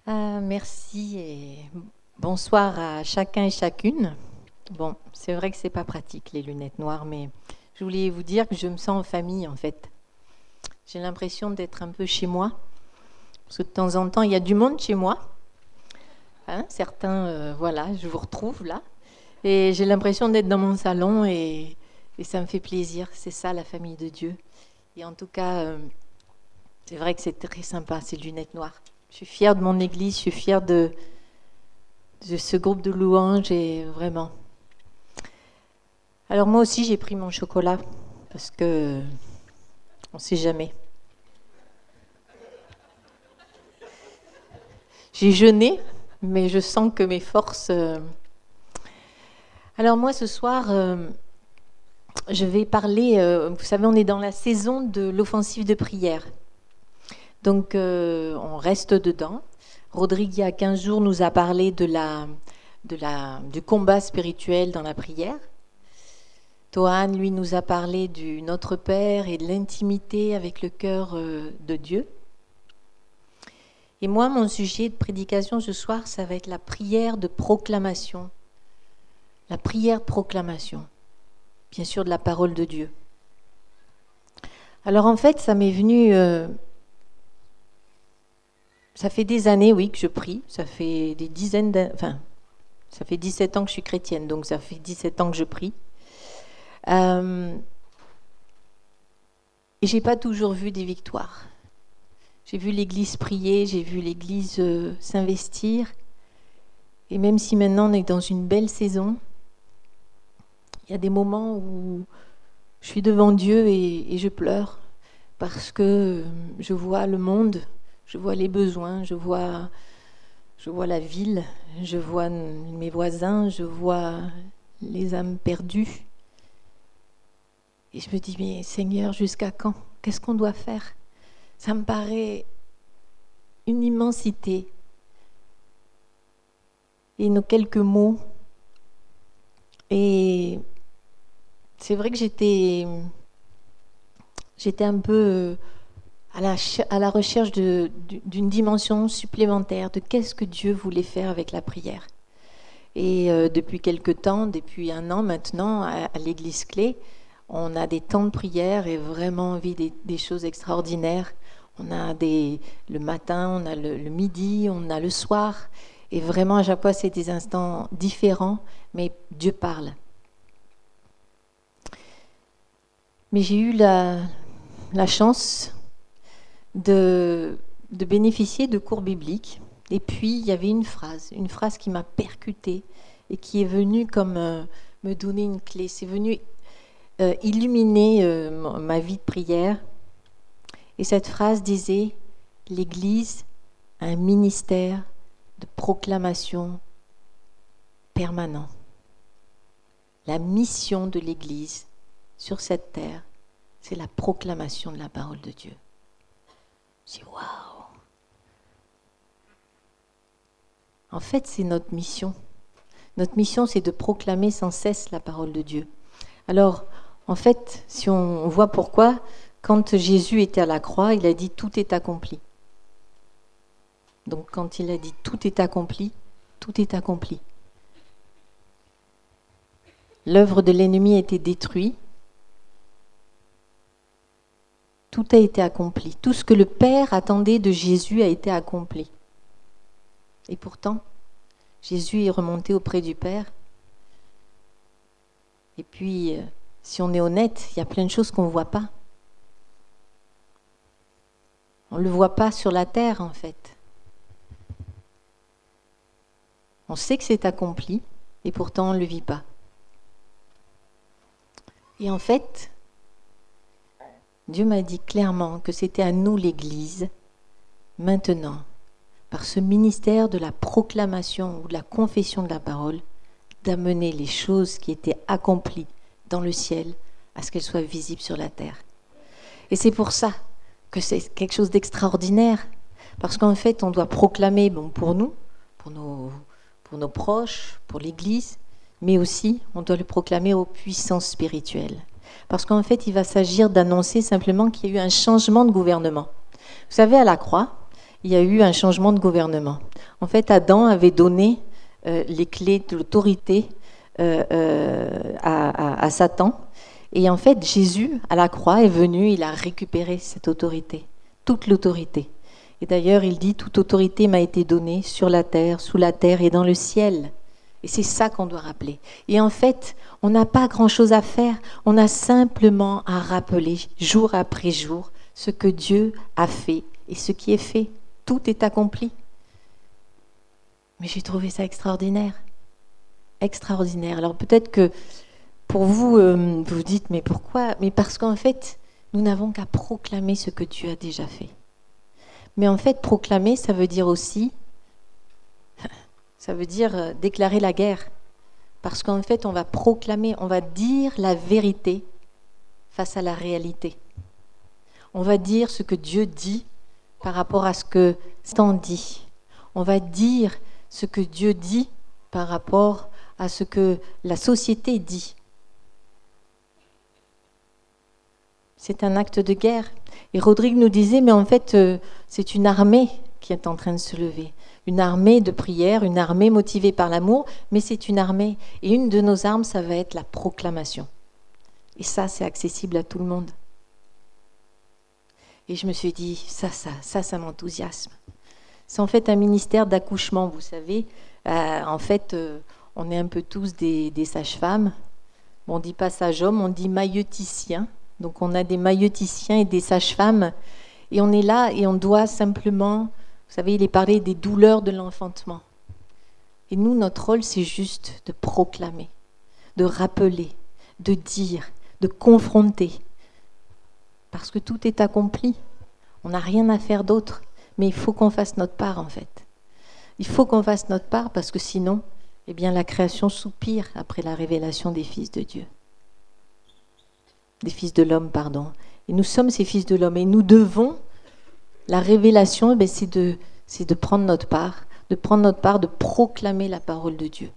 Merci et bonsoir à chacun et chacune. Bon, c'est vrai que c'est pas pratique les lunettes noires, mais je voulais vous dire que je me sens en famille en fait. J'ai l'impression d'être un peu chez moi, parce que de temps en temps il y a du monde chez moi. Certains, voilà, je vous retrouve là, et j'ai l'impression d'être dans mon salon et ça me fait plaisir. C'est ça la famille de Dieu. Et en tout cas, c'est vrai que c'est très sympa ces lunettes noires. Je suis fière de mon église, je suis fière de ce groupe de louanges et vraiment. Alors moi aussi j'ai pris mon chocolat parce que on ne sait jamais. J'ai jeûné, mais je sens que mes forces. Alors moi ce soir, je vais parler. Vous savez, on est dans la saison de l'offensive de prière. Donc, on reste dedans. Rodrigue, il y a 15 jours, nous a parlé du combat spirituel dans la prière. Tohan, lui, nous a parlé du Notre Père et de l'intimité avec le cœur de Dieu. Et moi, mon sujet de prédication ce soir, ça va être la prière de proclamation. La prière de proclamation, bien sûr, de la parole de Dieu. Alors, en fait, ça m'est venu... Ça fait des années, oui, que je prie. Ça fait des dizaines d'années. Enfin, ça fait 17 ans que je suis chrétienne, donc ça fait 17 ans que je prie. Et j'ai pas toujours vu des victoires. J'ai vu l'Église prier, j'ai vu l'Église s'investir. Et même si maintenant on est dans une belle saison, il y a des moments où je suis devant Dieu et je pleure parce que je vois le monde. Je vois les besoins, je vois la ville, je vois mes voisins, je vois les âmes perdues. Et je me dis, mais Seigneur, jusqu'à quand? Qu'est-ce qu'on doit faire? Ça me paraît une immensité. Et nos quelques mots. Et c'est vrai que j'étais un peu... à la recherche d'une dimension supplémentaire de qu'est-ce que Dieu voulait faire avec la prière. Et depuis quelque temps, depuis 1 an maintenant, à l'Église Clé, on a des temps de prière et vraiment on vit des choses extraordinaires. On a le matin, on a le midi, on a le soir. Et vraiment, à chaque fois, c'est des instants différents, mais Dieu parle. Mais j'ai eu la chance de bénéficier de cours bibliques. Et puis, il y avait une phrase qui m'a percutée et qui est venue comme me donner une clé. C'est venu illuminer ma vie de prière. Et cette phrase disait « L'Église a un ministère de proclamation permanent. La mission de l'Église sur cette terre, c'est la proclamation de la parole de Dieu. » Je dis « Waouh !» En fait, c'est notre mission. Notre mission, c'est de proclamer sans cesse la parole de Dieu. Alors, en fait, si on voit pourquoi, quand Jésus était à la croix, il a dit « Tout est accompli ». Donc, quand il a dit « Tout est accompli », tout est accompli. L'œuvre de l'ennemi a été détruite. Tout a été accompli. Tout ce que le Père attendait de Jésus a été accompli. Et pourtant, Jésus est remonté auprès du Père. Et puis, si on est honnête, il y a plein de choses qu'on ne voit pas. On ne le voit pas sur la terre, en fait. On sait que c'est accompli, et pourtant on ne le vit pas. Et en fait, Dieu m'a dit clairement que c'était à nous, l'Église, maintenant, par ce ministère de la proclamation ou de la confession de la parole, d'amener les choses qui étaient accomplies dans le ciel à ce qu'elles soient visibles sur la terre. Et c'est pour ça que c'est quelque chose d'extraordinaire, parce qu'en fait, on doit proclamer, pour nous, pour nos proches, pour l'Église, mais aussi, on doit le proclamer aux puissances spirituelles. Parce qu'en fait, il va s'agir d'annoncer simplement qu'il y a eu un changement de gouvernement. Vous savez, à la croix, il y a eu un changement de gouvernement. En fait, Adam avait donné les clés de l'autorité à Satan. Et en fait, Jésus, à la croix, est venu, il a récupéré cette autorité, toute l'autorité. Et d'ailleurs, il dit, toute autorité m'a été donnée sur la terre, sous la terre et dans le ciel. Et c'est ça qu'on doit rappeler. Et en fait, on n'a pas grand-chose à faire. On a simplement à rappeler, jour après jour, ce que Dieu a fait et ce qui est fait. Tout est accompli. Mais j'ai trouvé ça extraordinaire. Extraordinaire. Alors peut-être que pour vous, vous vous dites, mais pourquoi ? Mais parce qu'en fait, nous n'avons qu'à proclamer ce que Dieu a déjà fait. Mais en fait, proclamer, ça veut dire aussi, ça veut dire déclarer la guerre. Parce qu'en fait, on va proclamer, on va dire la vérité face à la réalité. On va dire ce que Dieu dit par rapport à ce que Satan dit. On va dire ce que Dieu dit par rapport à ce que la société dit. C'est un acte de guerre. Et Rodrigue nous disait, mais en fait, c'est une armée qui est en train de se lever. Une armée de prière, une armée motivée par l'amour, mais c'est une armée. Et une de nos armes, ça va être la proclamation. Et ça, c'est accessible à tout le monde. Et je me suis dit, ça m'enthousiasme. C'est en fait un ministère d'accouchement, vous savez. En fait, on est un peu tous des sages-femmes. Bon, on ne dit pas sage-homme, on dit maïeuticien. Donc on a des maïeuticiens et des sages-femmes. Et on est là et on doit simplement, vous savez, il est parlé des douleurs de l'enfantement. Et nous, notre rôle, c'est juste de proclamer, de rappeler, de dire, de confronter. Parce que tout est accompli. On n'a rien à faire d'autre. Mais il faut qu'on fasse notre part, en fait. Il faut qu'on fasse notre part parce que sinon, eh bien, la création soupire après la révélation des fils de Dieu. Des fils de l'homme, pardon. Et nous sommes ces fils de l'homme. Et nous devons, la révélation, eh c'est de prendre notre part, de proclamer la parole de Dieu.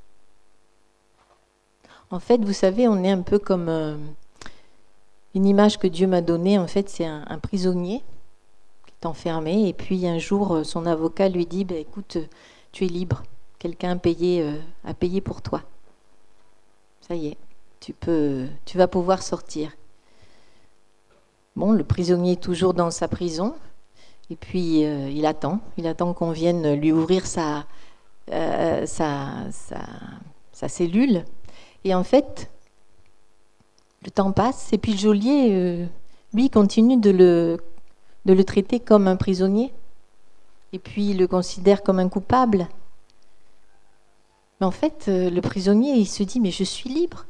En fait, vous savez, on est un peu comme une image que Dieu m'a donnée. En fait, c'est un prisonnier qui est enfermé. Et puis, un jour, son avocat lui dit, écoute, tu es libre. Quelqu'un a payé pour toi. Ça y est. Tu vas pouvoir sortir. Bon, le prisonnier est toujours dans sa prison, et puis il attend qu'on vienne lui ouvrir sa cellule. Et en fait, le temps passe, et puis le geôlier, lui, continue de le traiter comme un prisonnier, et puis il le considère comme un coupable. Mais en fait, le prisonnier, il se dit, mais je suis libre.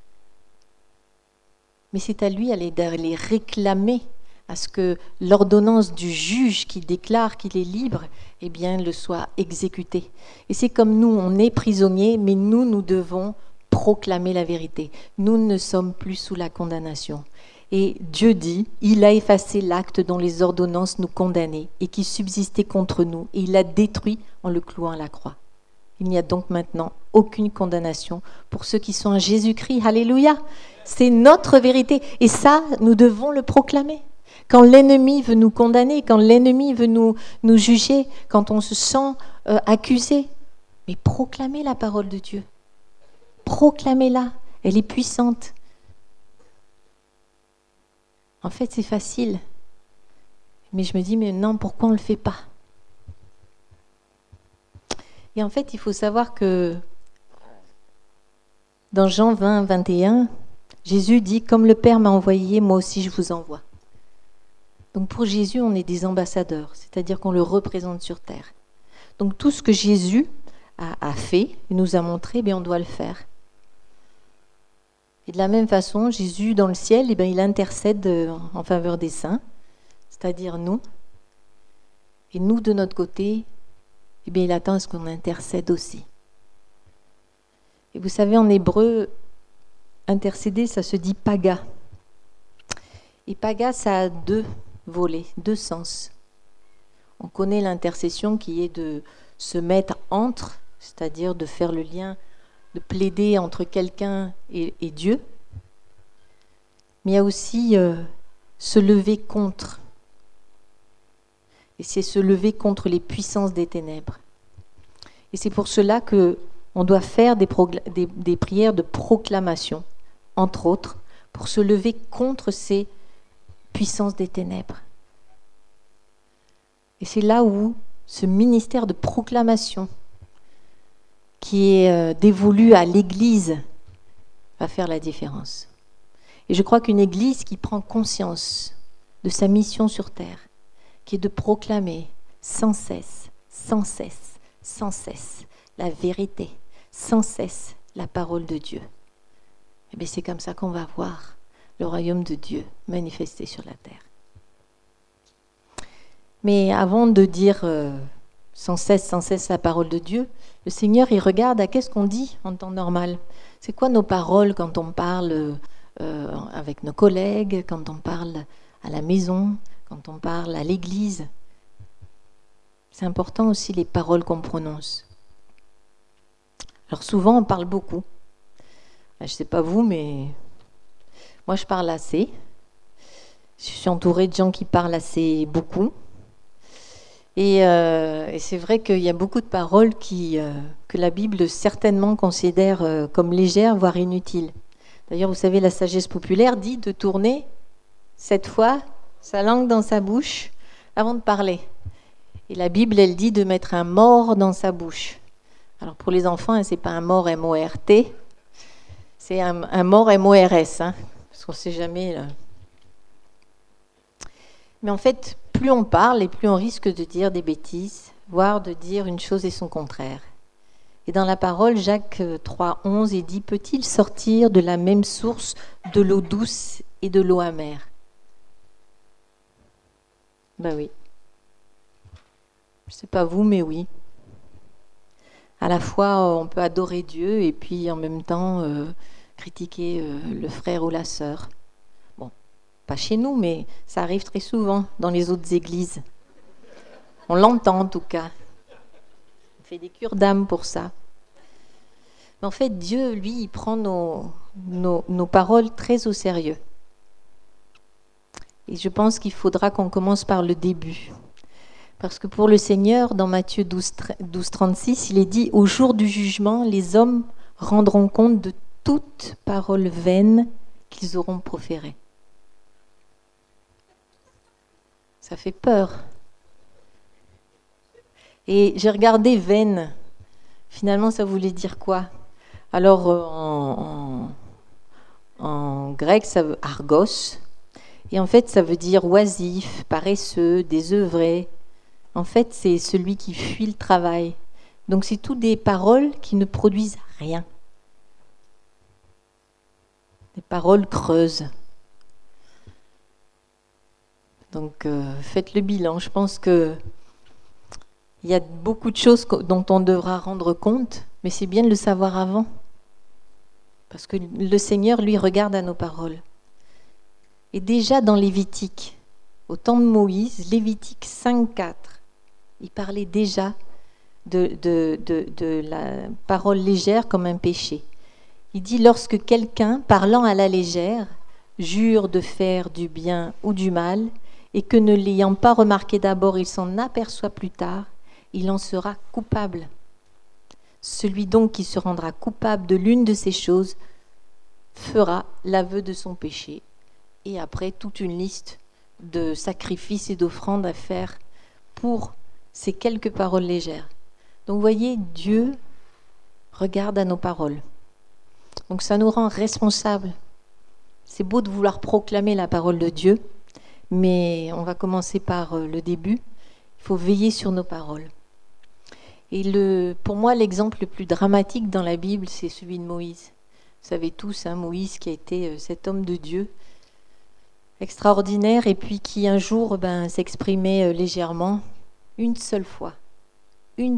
Mais c'est à lui d'aller réclamer à ce que l'ordonnance du juge qui déclare qu'il est libre, eh bien, le soit exécutée. Et c'est comme nous, on est prisonniers, mais nous devons proclamer la vérité. Nous ne sommes plus sous la condamnation. Et Dieu dit, il a effacé l'acte dont les ordonnances nous condamnaient et qui subsistait contre nous, et il l'a détruit en le clouant à la croix. Il n'y a donc maintenant aucune condamnation pour ceux qui sont en Jésus-Christ. Alléluia! C'est notre vérité. Et ça, nous devons le proclamer. Quand l'ennemi veut nous condamner, quand l'ennemi veut nous juger, quand on se sent accusé, mais proclamez la parole de Dieu. Proclamez-la. Elle est puissante. En fait, c'est facile. Mais je me dis, mais non, pourquoi on ne le fait pas ? Et en fait, il faut savoir que dans Jean 20, 21, Jésus dit, comme le Père m'a envoyé, moi aussi je vous envoie. Donc pour Jésus, on est des ambassadeurs, c'est-à-dire qu'on le représente sur terre. Donc tout ce que Jésus a fait et nous a montré, on doit le faire. Et de la même façon, Jésus dans le ciel, il intercède en faveur des saints, c'est-à-dire nous. Et nous, de notre côté, il attend à ce qu'on intercède aussi. Et vous savez, en hébreu, intercéder, ça se dit paga. Et paga, ça a deux volets, deux sens. On connaît l'intercession qui est de se mettre entre, c'est-à-dire de faire le lien, de plaider entre quelqu'un et Dieu. Mais il y a aussi se lever contre. Et c'est se lever contre les puissances des ténèbres. Et c'est pour cela qu'on doit faire des prières de proclamation, entre autres, pour se lever contre ces puissances des ténèbres. Et c'est là où ce ministère de proclamation qui est dévolu à l'Église va faire la différence. Et je crois qu'une Église qui prend conscience de sa mission sur terre, qui est de proclamer sans cesse, sans cesse, sans cesse la vérité, sans cesse la parole de Dieu, et bien c'est comme ça qu'on va voir le royaume de Dieu manifesté sur la terre. Mais avant de dire sans cesse la parole de Dieu, le Seigneur, il regarde à qu'est-ce qu'on dit en temps normal. C'est quoi nos paroles quand on parle avec nos collègues, quand on parle à la maison, quand on parle à l'église. C'est important aussi les paroles qu'on prononce. Alors souvent, on parle beaucoup. Je ne sais pas vous, mais moi, je parle assez. Je suis entourée de gens qui parlent assez beaucoup. Et c'est vrai qu'il y a beaucoup de paroles que la Bible certainement considère comme légères, voire inutiles. D'ailleurs, vous savez, la sagesse populaire dit de tourner 7 fois sa langue dans sa bouche avant de parler. Et la Bible, elle dit de mettre un mort dans sa bouche. Alors pour les enfants, c'est pas un mort M-O-R-T, c'est un mort M-O-R-S, parce qu'on ne sait jamais. Là. Mais en fait, plus on parle et plus on risque de dire des bêtises, voire de dire une chose et son contraire. Et dans la parole, Jacques 3,11, il dit « Peut-il sortir de la même source de l'eau douce et de l'eau amère ?» Ben oui. Je ne sais pas vous, mais oui. À la fois, on peut adorer Dieu et puis en même temps critiquer le frère ou la sœur. Bon, pas chez nous, mais ça arrive très souvent dans les autres églises. On l'entend en tout cas. On fait des cures d'âme pour ça. Mais en fait, Dieu, lui, il prend nos paroles très au sérieux. Et je pense qu'il faudra qu'on commence par le début. Parce que pour le Seigneur, dans Matthieu 12, 36, il est dit « Au jour du jugement, les hommes rendront compte de toute parole vaine qu'ils auront proférée. » Ça fait peur. Et j'ai regardé « vaine ». Finalement, ça voulait dire quoi ? Alors, en grec, ça veut « argos ». Et en fait, ça veut dire « oisif »,« paresseux »,« désœuvré ». En fait, c'est celui qui fuit le travail. Donc, c'est toutes des paroles qui ne produisent rien. Des paroles creuses. Donc, faites le bilan. Je pense qu'il y a beaucoup de choses dont on devra rendre compte, mais c'est bien de le savoir avant. Parce que le Seigneur, lui, regarde à nos paroles. Et déjà dans Lévitique, au temps de Moïse, Lévitique 5,4, il parlait déjà de la parole légère comme un péché. Il dit « Lorsque quelqu'un, parlant à la légère, jure de faire du bien ou du mal, et que ne l'ayant pas remarqué d'abord, il s'en aperçoit plus tard, il en sera coupable. Celui donc qui se rendra coupable de l'une de ces choses fera l'aveu de son péché. » Et après, toute une liste de sacrifices et d'offrandes à faire pour ces quelques paroles légères. Donc, vous voyez, Dieu regarde à nos paroles. Donc, ça nous rend responsables. C'est beau de vouloir proclamer la parole de Dieu, mais on va commencer par le début. Il faut veiller sur nos paroles. Et pour moi, l'exemple le plus dramatique dans la Bible, c'est celui de Moïse. Vous savez tous, Moïse qui a été cet homme de Dieu, extraordinaire, et puis qui un jour s'exprimait légèrement, une seule fois. Il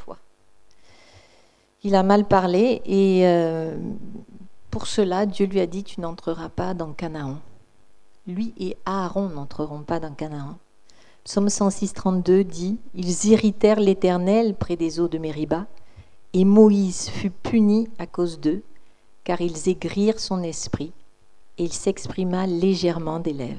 a mal parlé, et pour cela, Dieu lui a dit « Tu n'entreras pas dans Canaan ». Lui et Aaron n'entreront pas dans Canaan. Psaume 106, 32 dit « Ils irritèrent l'Éternel près des eaux de Mériba, et Moïse fut puni à cause d'eux, car ils aigrirent son esprit, et il s'exprima légèrement des lèvres. »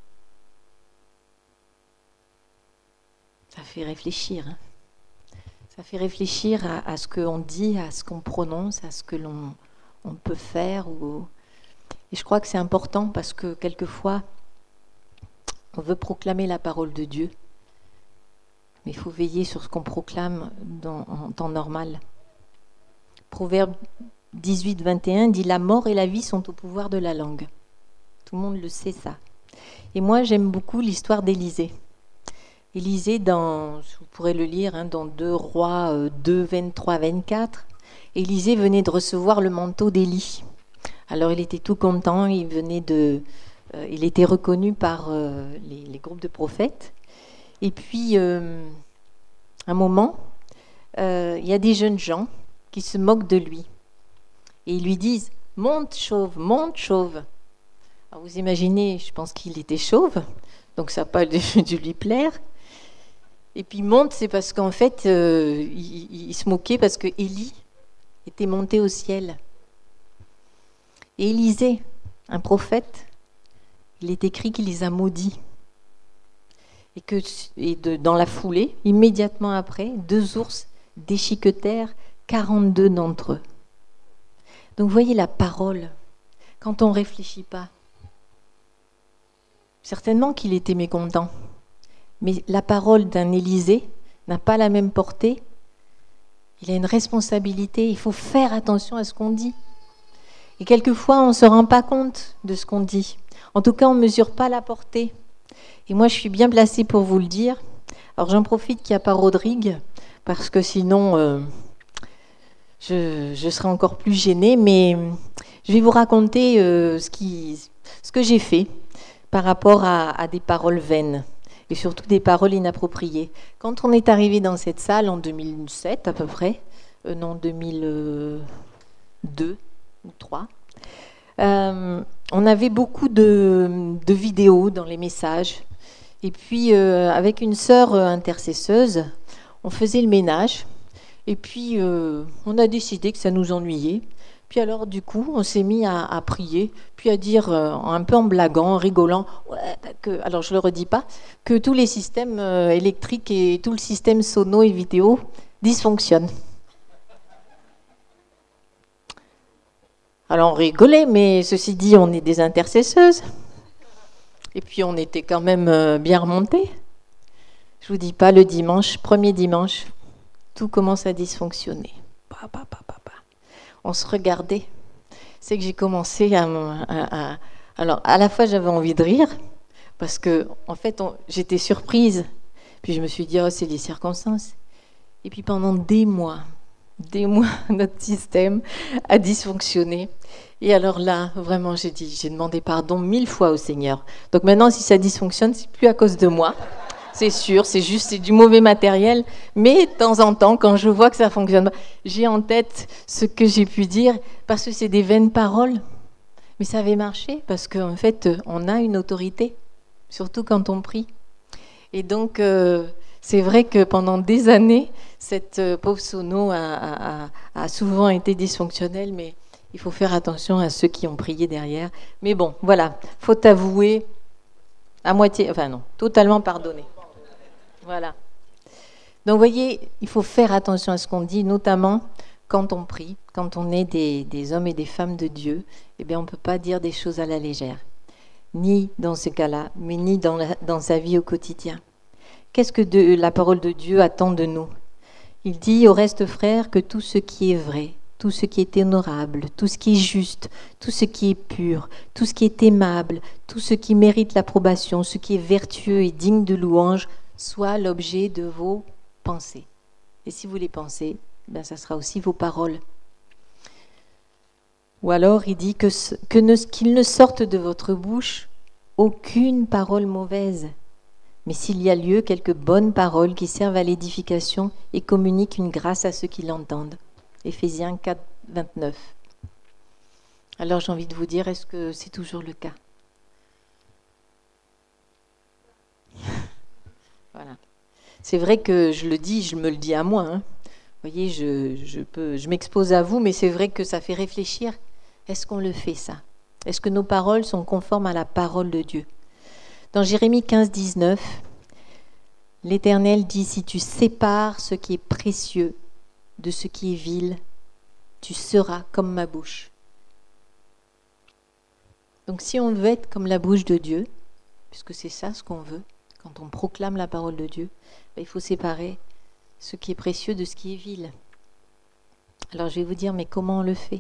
Ça fait réfléchir. Ça fait réfléchir à ce qu'on dit, à ce qu'on prononce, à ce que on peut faire. Et je crois que c'est important parce que quelquefois, on veut proclamer la parole de Dieu, mais il faut veiller sur ce qu'on proclame en temps normal. Proverbe 18, 21 dit « La mort et la vie sont au pouvoir de la langue ». Tout le monde le sait, ça. Et moi, j'aime beaucoup l'histoire d'Élisée. Élisée, vous pourrez le lire, dans 2 Rois 2, 23, 24, Élisée venait de recevoir le manteau d'Élie. Alors, il était tout content, il était reconnu par les groupes de prophètes. Et puis, un moment, il y a des jeunes gens qui se moquent de lui. Et ils lui disent « Monte chauve, monte chauve ». Alors, vous imaginez, je pense qu'il était chauve, donc ça n'a pas dû lui plaire. Et puis monte, c'est parce qu'en fait, il se moquait parce que Élie était monté au ciel. Et Élisée, un prophète, il est écrit qu'il les a maudits. Dans la foulée, immédiatement après, 2 ours déchiquetèrent 42 d'entre eux. Donc vous voyez la parole, quand on ne réfléchit pas. Certainement qu'il était mécontent. Mais la parole d'un Élisée n'a pas la même portée. Il a une responsabilité, il faut faire attention à ce qu'on dit. Et quelquefois, on ne se rend pas compte de ce qu'on dit. En tout cas, on ne mesure pas la portée. Et moi, je suis bien placée pour vous le dire. Alors, j'en profite qu'il n'y a pas Rodrigue, parce que sinon, je serais encore plus gênée. Mais je vais vous raconter ce que j'ai fait par rapport à des paroles vaines. Et surtout des paroles inappropriées. Quand on est arrivé dans cette salle en 2007 à peu près, 2002 ou 2003, on avait beaucoup de vidéos dans les messages. Et puis avec une sœur intercesseuse, on faisait le ménage. Et puis on a décidé que ça nous ennuyait. Puis alors, du coup, on s'est mis à prier, puis à dire, un peu en blaguant, en rigolant, alors je ne le redis pas, que tous les systèmes électriques et tout le système sono et vidéo dysfonctionnent. Alors on rigolait, mais ceci dit, on est des intercesseuses. Et puis on était quand même bien remontés. Je ne vous dis pas, le dimanche, premier dimanche, tout commence à dysfonctionner. On se regardait. C'est que j'ai commencé alors, à la fois, j'avais envie de rire, parce que, en fait, j'étais surprise. Puis je me suis dit, oh, c'est les circonstances. Et puis pendant des mois, notre système a dysfonctionné. Et alors là, vraiment, j'ai demandé pardon 1000 fois au Seigneur. Donc maintenant, si ça dysfonctionne, c'est plus à cause de moi. C'est sûr, c'est du mauvais matériel. Mais de temps en temps, quand je vois que ça fonctionne pas, j'ai en tête ce que j'ai pu dire, parce que c'est des vaines paroles. Mais ça avait marché, parce qu'en fait, on a une autorité, surtout quand on prie. Et donc, c'est vrai que pendant des années, cette pauvre sono a souvent été dysfonctionnelle, mais il faut faire attention à ceux qui ont prié derrière. Mais bon, voilà, faut avouer à moitié, enfin non, totalement pardonner. Voilà. Donc, vous voyez, il faut faire attention à ce qu'on dit, notamment quand on prie, quand on est des hommes et des femmes de Dieu, eh bien, on ne peut pas dire des choses à la légère, ni dans ce cas-là, mais ni dans sa vie au quotidien. Qu'est-ce que la parole de Dieu attend de nous ? Il dit au reste, frères, que tout ce qui est vrai, tout ce qui est honorable, tout ce qui est juste, tout ce qui est pur, tout ce qui est aimable, tout ce qui mérite l'approbation, ce qui est vertueux et digne de louange, soit l'objet de vos pensées. Et si vous les pensez, ben ça sera aussi vos paroles. Ou alors il dit qu'il ne sorte de votre bouche aucune parole mauvaise, mais s'il y a lieu, quelques bonnes paroles qui servent à l'édification et communiquent une grâce à ceux qui l'entendent. Éphésiens 4, 29. Alors j'ai envie de vous dire, est-ce que c'est toujours le cas ? Voilà. C'est vrai que je me le dis à moi. Hein. Vous voyez, je m'expose à vous, mais c'est vrai que ça fait réfléchir. Est-ce qu'on le fait, ça ? Est-ce que nos paroles sont conformes à la parole de Dieu ? Dans Jérémie 15, 19, L'Éternel dit, si tu sépares ce qui est précieux de ce qui est vil, tu seras comme ma bouche. Donc si on veut être comme la bouche de Dieu, puisque c'est ça ce qu'on veut, quand on proclame la parole de Dieu, il faut séparer ce qui est précieux de ce qui est vil. Alors je vais vous dire, mais comment on le fait ?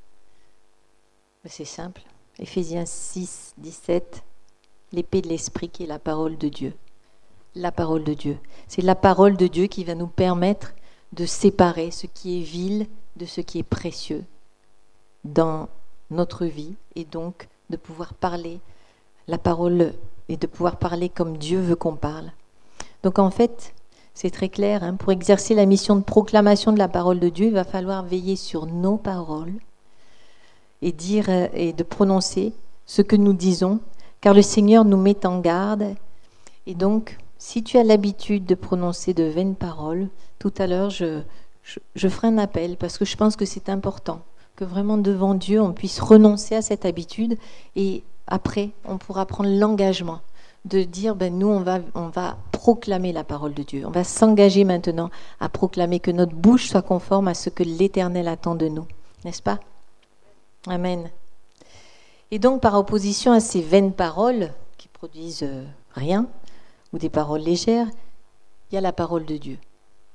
C'est simple. Éphésiens 6, 17, l'épée de l'esprit qui est la parole de Dieu. La parole de Dieu. C'est la parole de Dieu qui va nous permettre de séparer ce qui est vil de ce qui est précieux dans notre vie et donc de pouvoir parler la parole et de pouvoir parler comme Dieu veut qu'on parle. Donc en fait, c'est très clair, pour exercer la mission de proclamation de la parole de Dieu, il va falloir veiller sur nos paroles et dire et de prononcer ce que nous disons, car le Seigneur nous met en garde. Et donc, si tu as l'habitude de prononcer de vaines paroles, tout à l'heure, je ferai un appel parce que je pense que c'est important que vraiment devant Dieu, on puisse renoncer à cette habitude et après, on pourra prendre l'engagement de dire, nous, on va proclamer la parole de Dieu. On va s'engager maintenant à proclamer que notre bouche soit conforme à ce que l'Éternel attend de nous. N'est-ce pas ? Amen. Et donc, par opposition à ces vaines paroles qui produisent rien, ou des paroles légères, il y a la parole de Dieu.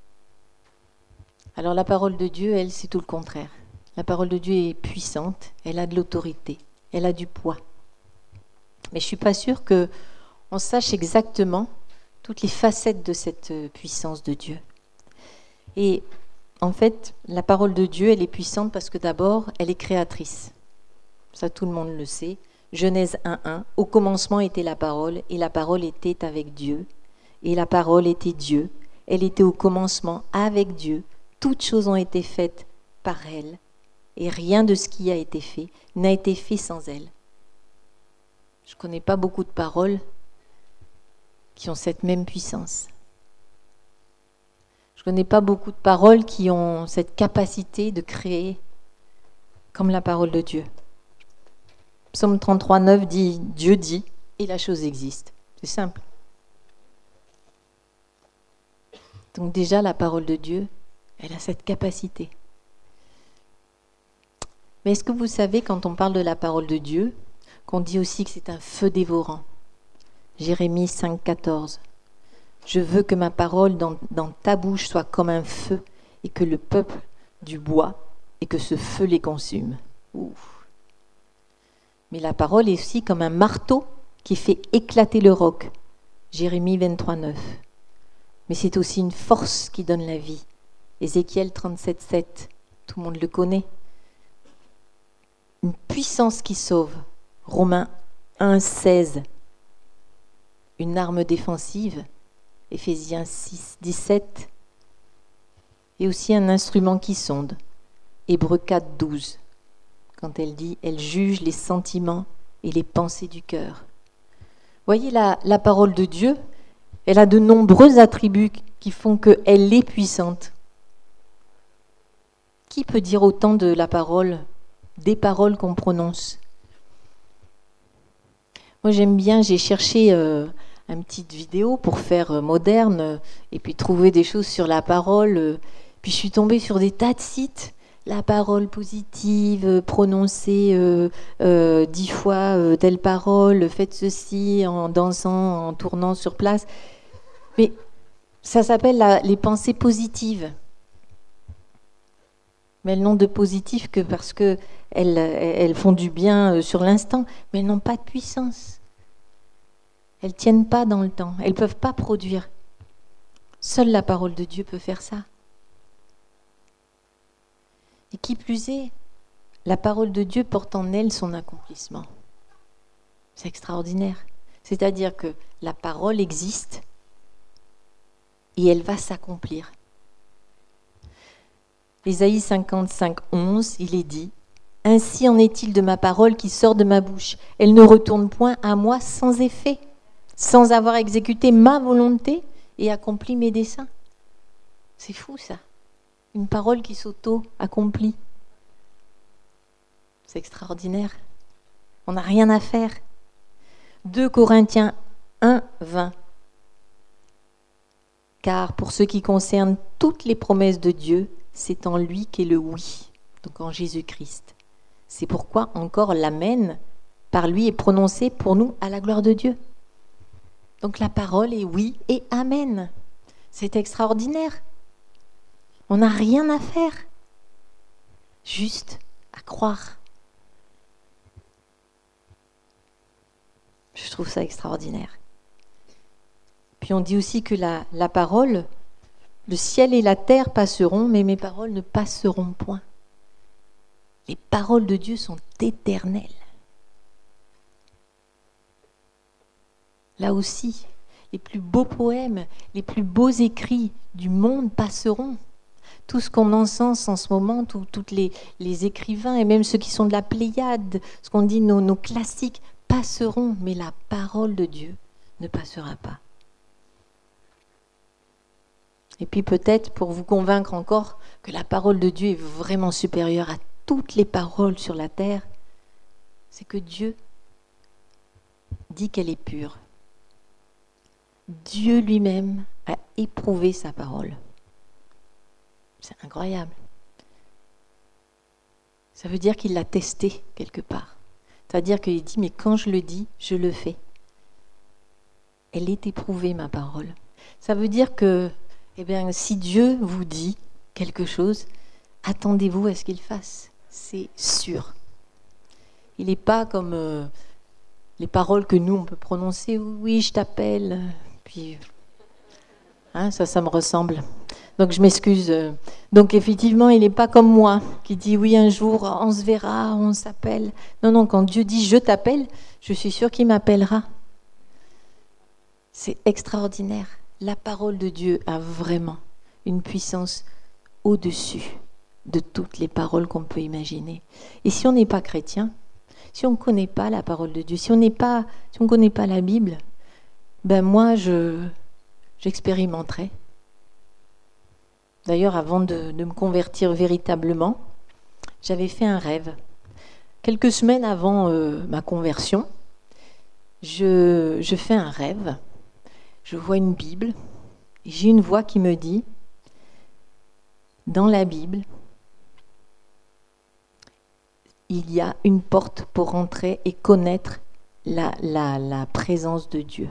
Alors la parole de Dieu, elle, c'est tout le contraire. La parole de Dieu est puissante, elle a de l'autorité, elle a du poids. Mais je ne suis pas sûre qu'on sache exactement toutes les facettes de cette puissance de Dieu. Et en fait, la parole de Dieu, elle est puissante parce que d'abord, elle est créatrice. Ça, tout le monde le sait. Genèse 1:1, au commencement était la parole, et la parole était avec Dieu, et la parole était Dieu. Elle était au commencement avec Dieu. Toutes choses ont été faites par elle, et rien de ce qui a été fait n'a été fait sans elle. Je ne connais pas beaucoup de paroles qui ont cette même puissance. Je ne connais pas beaucoup de paroles qui ont cette capacité de créer comme la parole de Dieu. Psaume 33:9 dit « Dieu dit et la chose existe ». C'est simple. Donc déjà, la parole de Dieu, elle a cette capacité. Mais est-ce que vous savez, quand on parle de la parole de Dieu, qu'on dit aussi que c'est un feu dévorant ? Jérémie 5:14. Je veux que ma parole dans ta bouche soit comme un feu et que le peuple du bois et que ce feu les consume. Ouf. Mais la parole est aussi comme un marteau qui fait éclater le roc. Jérémie 23:9. Mais c'est aussi une force qui donne la vie. Ézéchiel 37:7. Tout le monde le connaît. Une puissance qui sauve. Romains 1:16. Une arme défensive. Éphésiens 6:17. Et aussi un instrument qui sonde. Hébreux 4:12. Quand elle dit « Elle juge les sentiments et les pensées du cœur ». Voyez, la parole de Dieu, elle a de nombreux attributs qui font qu'elle est puissante. Qui peut dire autant de la parole, des paroles qu'on prononce ? Moi, j'aime bien, j'ai cherché une petite vidéo pour faire moderne et puis trouver des choses sur la parole. Puis je suis tombée sur des tas de sites. La parole positive, prononcée 10 fois telle parole, faites ceci en dansant, en tournant sur place. Mais ça s'appelle les pensées positives. Mais elles n'ont de positif que parce qu'elles font du bien sur l'instant, mais elles n'ont pas de puissance. Elles ne tiennent pas dans le temps, elles ne peuvent pas produire. Seule la parole de Dieu peut faire ça. Et qui plus est, la parole de Dieu porte en elle son accomplissement. C'est extraordinaire. C'est-à-dire que la parole existe et elle va s'accomplir. Ésaïe 55:11, il est dit « Ainsi en est-il de ma parole qui sort de ma bouche. Elle ne retourne point à moi sans effet, sans avoir exécuté ma volonté et accompli mes desseins. » C'est fou ça. Une parole qui s'auto-accomplit. C'est extraordinaire. On n'a rien à faire. 2 Corinthiens 1:20. Car pour ce qui concerne toutes les promesses de Dieu, c'est en lui qu'est le oui, donc en Jésus-Christ. C'est pourquoi encore l'amen par lui est prononcé pour nous à la gloire de Dieu. Donc la parole est oui et amen. C'est extraordinaire. On n'a rien à faire, juste à croire. Je trouve ça extraordinaire. Puis on dit aussi que la parole, le ciel et la terre passeront, mais mes paroles ne passeront point. Les paroles de Dieu sont éternelles. Là aussi, les plus beaux poèmes, les plus beaux écrits du monde passeront. Tout ce qu'on encense en ce moment, tous les écrivains, et même ceux qui sont de la Pléiade, ce qu'on dit, nos classiques, passeront, mais la parole de Dieu ne passera pas. Et puis peut-être, pour vous convaincre encore que la parole de Dieu est vraiment supérieure à toutes les paroles sur la terre, c'est que Dieu dit qu'elle est pure. Dieu lui-même a éprouvé sa parole. C'est incroyable. Ça veut dire qu'il l'a testée quelque part. C'est-à-dire qu'il dit, mais quand je le dis, je le fais. Elle est éprouvée, ma parole. Ça veut dire que, si Dieu vous dit quelque chose, attendez-vous à ce qu'il fasse. C'est sûr. Il n'est pas comme les paroles que nous, on peut prononcer. Oui, je t'appelle. Puis, ça me ressemble. Donc, je m'excuse. Donc, effectivement, il n'est pas comme moi, qui dit, oui, un jour, on se verra, on s'appelle. Non, quand Dieu dit, je t'appelle, je suis sûre qu'il m'appellera. C'est extraordinaire. La parole de Dieu a vraiment une puissance au-dessus de toutes les paroles qu'on peut imaginer. Et si on n'est pas chrétien, si on ne connaît pas la parole de Dieu, si on ne connaît pas la Bible, moi, j'expérimenterai. D'ailleurs, avant de me convertir véritablement, j'avais fait un rêve. Quelques semaines avant ma conversion, je fais un rêve. Je vois une Bible. Et j'ai une voix qui me dit, dans la Bible, il y a une porte pour rentrer et connaître la présence de Dieu.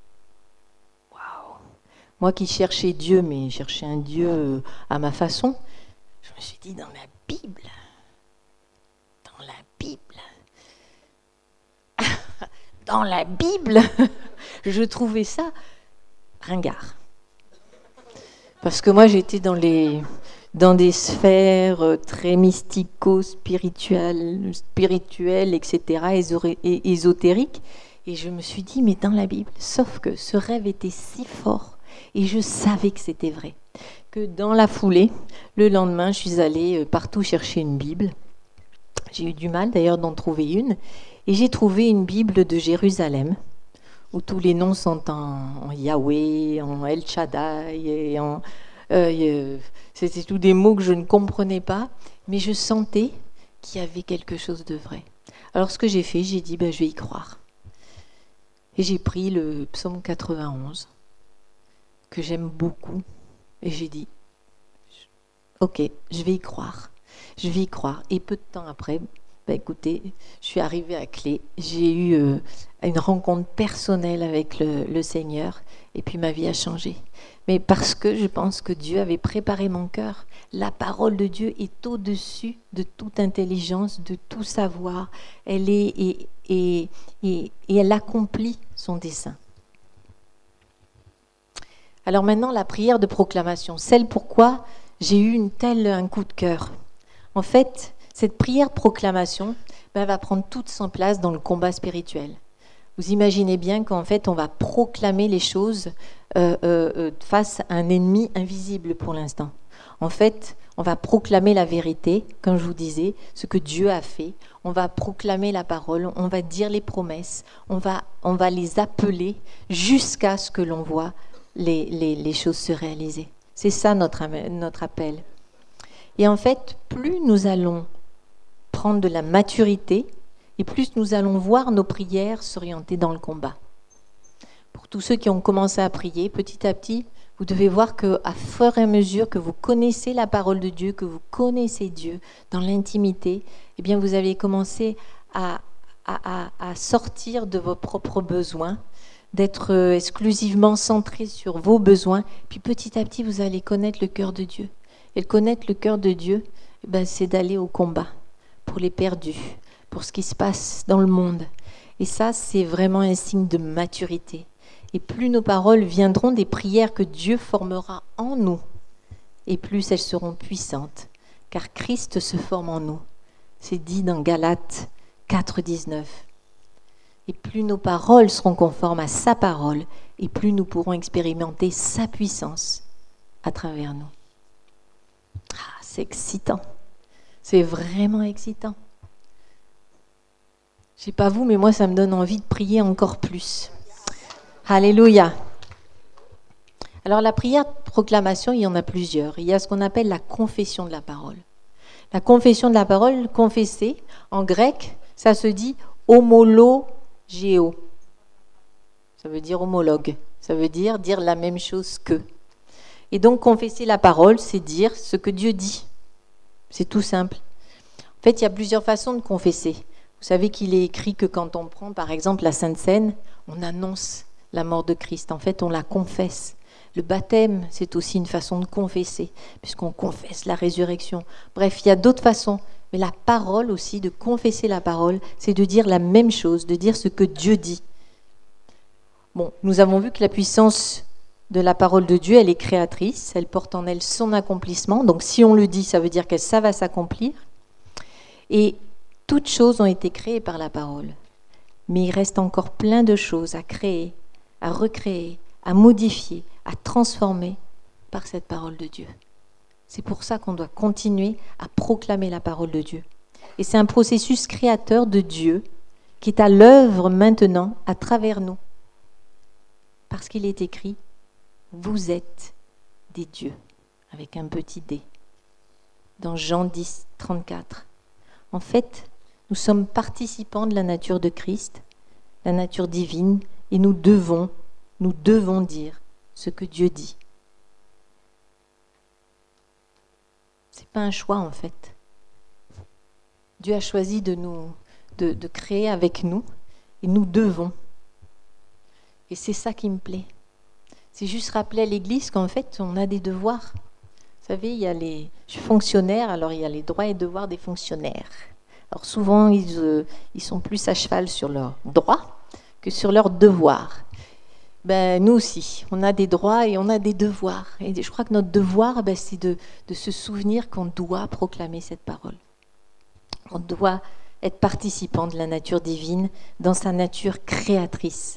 Moi qui cherchais Dieu, mais cherchais un Dieu à ma façon, je me suis dit, dans la Bible, je trouvais ça ringard. Parce que moi, j'étais dans des sphères très mystico-spirituelles, etc., ésotériques, et je me suis dit, mais dans la Bible, sauf que ce rêve était si fort, et je savais que c'était vrai, que dans la foulée, le lendemain, je suis allée partout chercher une Bible. J'ai eu du mal d'ailleurs d'en trouver une. Et j'ai trouvé une Bible de Jérusalem, où tous les noms sont en Yahweh, en El Shaddai, c'était tous des mots que je ne comprenais pas, mais je sentais qu'il y avait quelque chose de vrai. Alors ce que j'ai fait, j'ai dit, je vais y croire. Et j'ai pris le psaume 91, que j'aime beaucoup, et j'ai dit, ok, je vais y croire. Et peu de temps après, écoutez, je suis arrivée à Clé, j'ai eu une rencontre personnelle avec le Seigneur, et puis ma vie a changé. Mais parce que je pense que Dieu avait préparé mon cœur. La parole de Dieu est au-dessus de toute intelligence, de tout savoir. Elle est et elle accomplit son dessein. Alors maintenant, la prière de proclamation, celle pourquoi j'ai eu un coup de cœur. En fait, cette prière proclamation va prendre toute son place dans le combat spirituel. Vous imaginez bien qu'en fait, on va proclamer les choses face à un ennemi invisible pour l'instant. En fait, on va proclamer la vérité, comme je vous disais, ce que Dieu a fait. On va proclamer la parole, on va dire les promesses, on va les appeler jusqu'à ce que l'on voit les choses se réaliser. C'est ça notre appel. Et en fait, plus nous allons prendre de la maturité, et plus nous allons voir nos prières s'orienter dans le combat. Pour tous ceux qui ont commencé à prier, petit à petit, Vous devez voir qu'à fur et à mesure que vous connaissez la parole de Dieu, que vous connaissez Dieu dans l'intimité, eh bien vous allez commencer à sortir de vos propres besoins, d'être exclusivement centré sur vos besoins. Puis petit à petit, vous allez connaître le cœur de Dieu. Et connaître le cœur de Dieu, eh bien, c'est d'aller au combat pour les perdus, pour ce qui se passe dans le monde. Et ça, c'est vraiment un signe de maturité. Et plus nos paroles viendront des prières que Dieu formera en nous, et plus elles seront puissantes, car Christ se forme en nous. C'est dit dans Galates 4,19. Et plus nos paroles seront conformes à sa parole, et plus nous pourrons expérimenter sa puissance à travers nous. Ah, c'est excitant. C'est vraiment excitant. Je ne sais pas vous, mais moi, ça me donne envie de prier encore plus. Alléluia. Alors, la prière de proclamation, il y en a plusieurs. Il y a ce qu'on appelle la confession de la parole. La confession de la parole, confesser, en grec, ça se dit homologeo. Ça veut dire homologue. Ça veut dire la même chose que. Et donc, confesser la parole, c'est dire ce que Dieu dit. C'est tout simple. En fait, il y a plusieurs façons de confesser. Vous savez qu'il est écrit que quand on prend, par exemple, la Sainte Seine, on annonce la mort de Christ. En fait, on la confesse. Le baptême, c'est aussi une façon de confesser, puisqu'on confesse la résurrection. Bref, il y a d'autres façons. Mais la parole aussi, de confesser la parole, c'est de dire la même chose, de dire ce que Dieu dit. Bon, nous avons vu que la puissance de la parole de Dieu, elle est créatrice, elle porte en elle son accomplissement. Donc si on le dit, ça veut dire que ça va s'accomplir. Et toutes choses ont été créées par la parole. Mais il reste encore plein de choses à créer, à recréer, à modifier, à transformer par cette parole de Dieu. C'est pour ça qu'on doit continuer à proclamer la parole de Dieu. Et c'est un processus créateur de Dieu qui est à l'œuvre maintenant à travers nous. Parce qu'il est écrit, vous êtes des dieux, avec un petit d, dans Jean 10, 34. En fait, nous sommes participants de la nature de Christ, la nature divine, et nous devons dire ce que Dieu dit. C'est pas un choix en fait. Dieu a choisi de créer avec nous, et nous devons. Et c'est ça qui me plaît. C'est juste rappeler à l'Église qu'en fait, on a des devoirs. Vous savez, je suis fonctionnaire, alors il y a les droits et devoirs des fonctionnaires. Alors souvent, ils sont plus à cheval sur leurs droits que sur leurs devoirs. Ben, nous aussi, on a des droits et on a des devoirs. Et je crois que notre devoir, c'est de se souvenir qu'on doit proclamer cette parole. On doit être participant de la nature divine dans sa nature créatrice.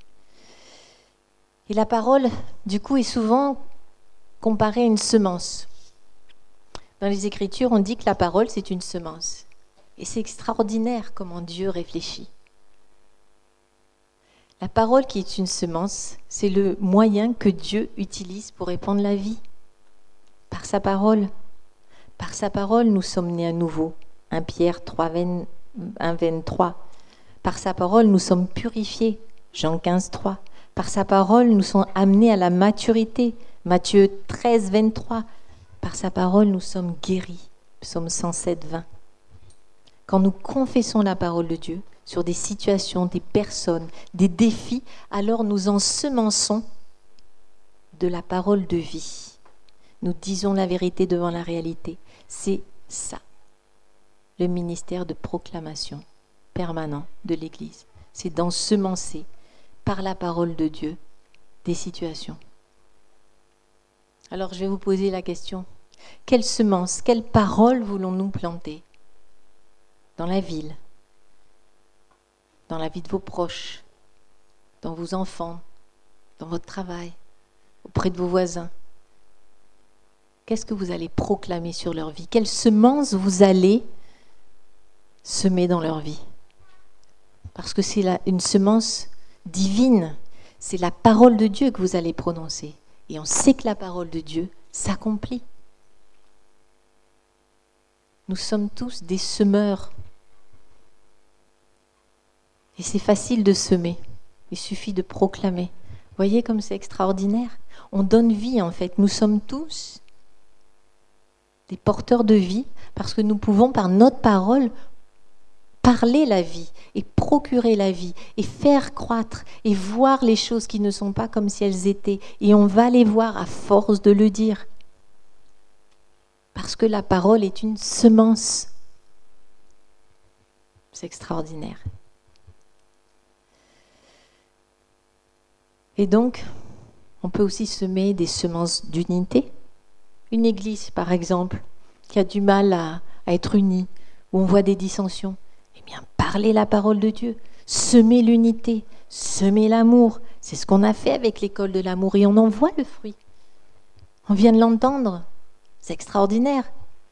Et la parole, du coup, est souvent comparée à une semence. Dans les Écritures, on dit que la parole, c'est une semence. Et c'est extraordinaire comment Dieu réfléchit. La parole qui est une semence, c'est le moyen que Dieu utilise pour répandre la vie. Par sa parole. Par sa parole, nous sommes nés à nouveau. 1 Pierre 3, 23. Par sa parole, nous sommes purifiés. Jean 15, 3. Par sa parole, nous sommes amenés à la maturité. Matthieu 13, 23. Par sa parole, nous sommes guéris. Psaume 107, 20. Quand nous confessons la parole de Dieu sur des situations, des personnes, des défis, alors nous ensemençons de la parole de vie. Nous disons la vérité devant la réalité. C'est ça, le ministère de proclamation permanent de l'Église. C'est d'ensemencer par la parole de Dieu des situations. Alors je vais vous poser la question. Quelle semence, quelle parole voulons-nous planter dans la ville, dans la vie de vos proches, dans vos enfants, dans votre travail, auprès de vos voisins? Qu'est-ce que vous allez proclamer sur leur vie? Quelle semence vous allez semer dans leur vie? Parce que c'est une semence divine, c'est la parole de Dieu que vous allez prononcer. Et on sait que la parole de Dieu s'accomplit. Nous sommes tous des semeurs. Et c'est facile de semer. Il suffit de proclamer. Vous voyez comme c'est extraordinaire? On donne vie en fait. Nous sommes tous des porteurs de vie parce que nous pouvons par notre parole parler la vie et procurer la vie et faire croître et voir les choses qui ne sont pas comme si elles étaient. Et on va les voir à force de le dire. Parce que la parole est une semence. C'est extraordinaire. Et donc, on peut aussi semer des semences d'unité. Une église, par exemple, qui a du mal à être unie, où on voit des dissensions. Eh bien, parlez la parole de Dieu. Semez l'unité, semez l'amour. C'est ce qu'on a fait avec l'école de l'amour et on en voit le fruit. On vient de l'entendre. C'est extraordinaire.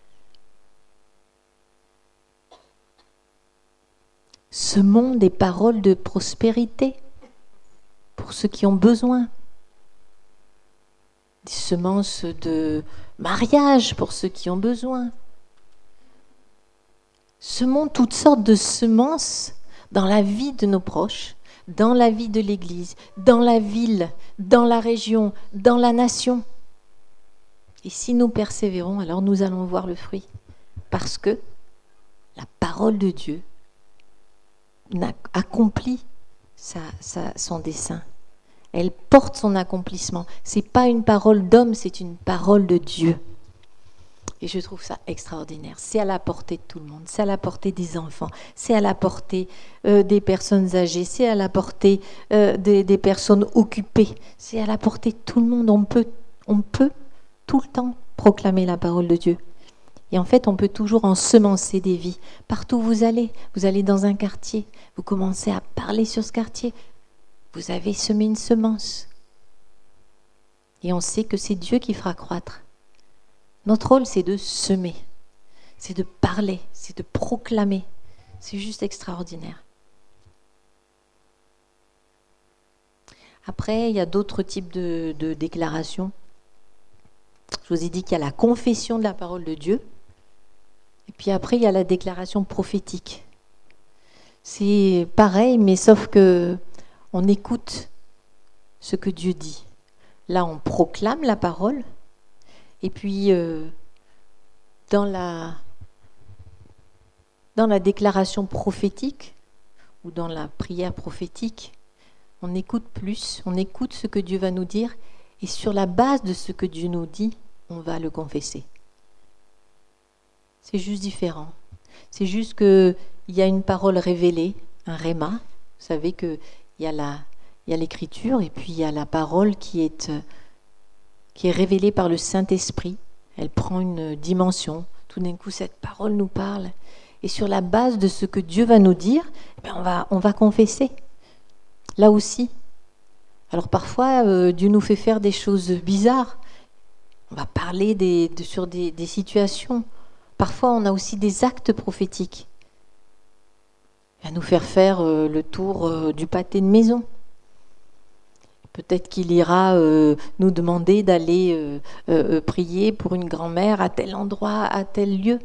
Semons des paroles de prospérité pour ceux qui ont besoin. Des semences de mariage pour ceux qui ont besoin. Semons toutes sortes de semences dans la vie de nos proches, dans la vie de l'Église, dans la ville, dans la région, dans la nation. Et si nous persévérons, alors nous allons voir le fruit. Parce que la parole de Dieu accomplit son dessein. Elle porte son accomplissement. Ce n'est pas une parole d'homme, c'est une parole de Dieu. Et je trouve ça extraordinaire. C'est à la portée de tout le monde. C'est à la portée des enfants. C'est à la portée des personnes âgées. C'est à la portée des personnes occupées. C'est à la portée de tout le monde. On peut tout le temps proclamer la parole de Dieu. Et en fait, on peut toujours ensemencer des vies. Partout où vous allez dans un quartier, vous commencez à parler sur ce quartier. Vous avez semé une semence. Et on sait que c'est Dieu qui fera croître. Notre rôle, c'est de semer, c'est de parler, c'est de proclamer. C'est juste extraordinaire. Après, il y a d'autres types de déclarations. Je vous ai dit qu'il y a la confession de la parole de Dieu. Et puis après, il y a la déclaration prophétique. C'est pareil, mais sauf que on écoute ce que Dieu dit. Là, on proclame la parole. Et puis, dans la déclaration prophétique ou dans la prière prophétique, on écoute plus, on écoute ce que Dieu va nous dire et sur la base de ce que Dieu nous dit, on va le confesser. C'est juste différent. C'est juste qu'il y a une parole révélée, un réma. Vous savez qu'il y a l'écriture et puis il y a la parole qui est révélée par le Saint-Esprit. Elle prend une dimension. Tout d'un coup, cette parole nous parle. Et sur la base de ce que Dieu va nous dire, on va confesser. Là aussi. Alors parfois, Dieu nous fait faire des choses bizarres. On va parler sur des situations. Parfois, on a aussi des actes prophétiques. Il va nous faire le tour du pâté de maison. Peut-être qu'il ira nous demander d'aller prier pour une grand-mère à tel endroit, à tel lieu.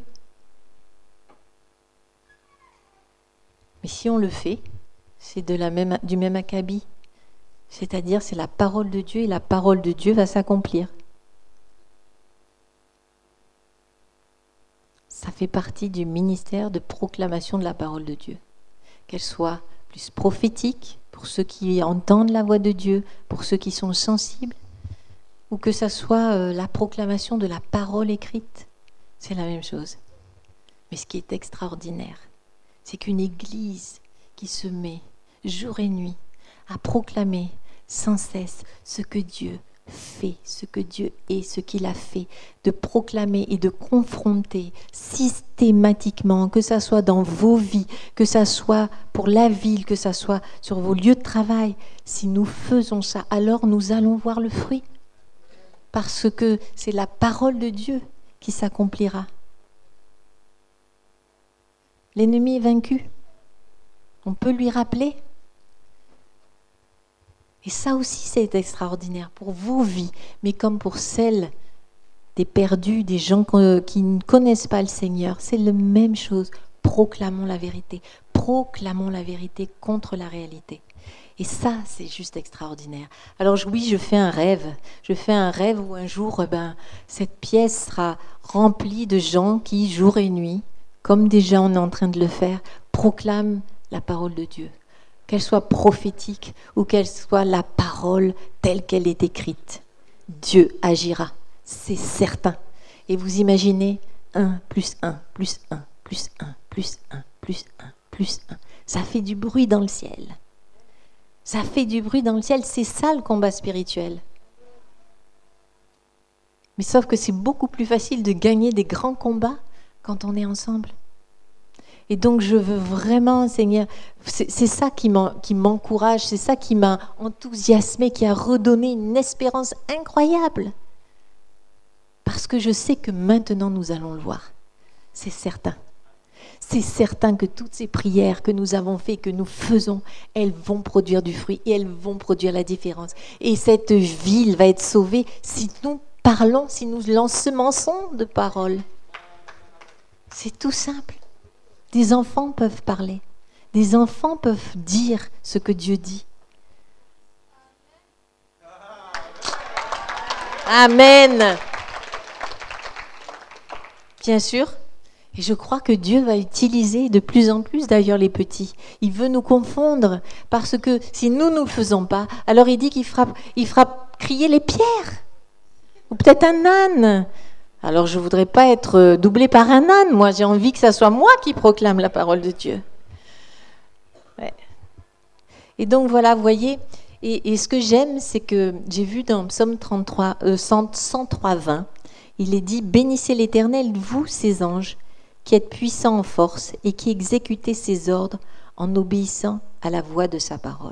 Mais si on le fait, c'est du même acabit. C'est-à-dire, c'est la parole de Dieu et la parole de Dieu va s'accomplir. Ça fait partie du ministère de proclamation de la parole de Dieu. Qu'elle soit plus prophétique, pour ceux qui entendent la voix de Dieu, pour ceux qui sont sensibles, ou que ça soit la proclamation de la parole écrite. C'est la même chose. Mais ce qui est extraordinaire, c'est qu'une église qui se met jour et nuit à proclamer sans cesse ce que Dieu fait, ce que Dieu est, ce qu'il a fait, de proclamer et de confronter systématiquement, que ça soit dans vos vies, que ça soit pour la ville, que ça soit sur vos lieux de travail. Si nous faisons ça, alors nous allons voir le fruit. Parce que c'est la parole de Dieu qui s'accomplira. L'ennemi est vaincu. On peut lui rappeler. Et ça aussi, c'est extraordinaire pour vos vies, mais comme pour celles des perdus, des gens qui ne connaissent pas le Seigneur. C'est la même chose. Proclamons la vérité. Proclamons la vérité contre la réalité. Et ça, c'est juste extraordinaire. Alors oui, je fais un rêve. Je fais un rêve où un jour, cette pièce sera remplie de gens qui, jour et nuit, comme déjà on est en train de le faire, proclament la parole de Dieu. Qu'elle soit prophétique ou qu'elle soit la parole telle qu'elle est écrite. Dieu agira, c'est certain. Et vous imaginez 1 plus 1 plus 1 plus 1 plus 1 plus 1 plus 1. Ça fait du bruit dans le ciel. Ça fait du bruit dans le ciel. C'est ça le combat spirituel. Mais sauf que c'est beaucoup plus facile de gagner des grands combats quand on est ensemble. Et donc je veux vraiment, Seigneur, c'est ça qui m'encourage, c'est ça qui m'a enthousiasmé, qui a redonné une espérance incroyable. Parce que je sais que maintenant nous allons le voir. C'est certain. C'est certain que toutes ces prières que nous avons faites, que nous faisons, elles vont produire du fruit et elles vont produire la différence. Et cette ville va être sauvée si nous parlons, si nous l'ensemençons de paroles. C'est tout simple. Des enfants peuvent parler. Des enfants peuvent dire ce que Dieu dit. Amen. Bien sûr. Et je crois que Dieu va utiliser de plus en plus d'ailleurs les petits. Il veut nous confondre parce que si nous ne le faisons pas, alors il dit qu'il fera crier les pierres. Ou peut-être un âne. Alors je ne voudrais pas être doublée par un âne. Moi, j'ai envie que ça soit moi qui proclame la parole de Dieu. Ouais. Et donc voilà, vous voyez, et ce que j'aime, c'est que j'ai vu dans Psaume 103:20, il est dit « Bénissez l'Éternel, vous, ses anges, qui êtes puissants en force et qui exécutez ses ordres en obéissant à la voix de sa parole. »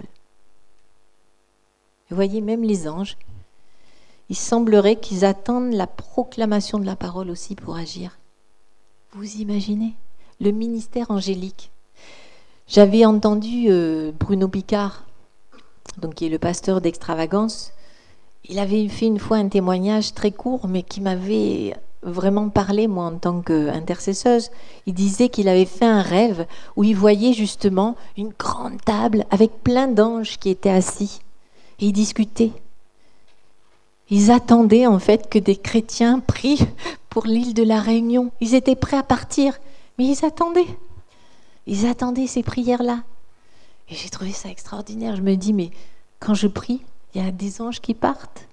Vous voyez, même les anges, il semblerait qu'ils attendent la proclamation de la parole aussi pour agir. Vous imaginez le ministère angélique. J'avais entendu Bruno Picard, donc qui est le pasteur d'Extravagance. Il avait fait une fois un témoignage très court, mais qui m'avait vraiment parlé, moi, en tant qu'intercesseuse. Il disait qu'il avait fait un rêve où il voyait justement une grande table avec plein d'anges qui étaient assis. Et ils discutaient. Ils attendaient en fait que des chrétiens prient pour l'île de la Réunion. Ils étaient prêts à partir, mais ils attendaient. Ils attendaient ces prières-là. Et j'ai trouvé ça extraordinaire. Je me dis, mais quand je prie, il y a des anges qui partent.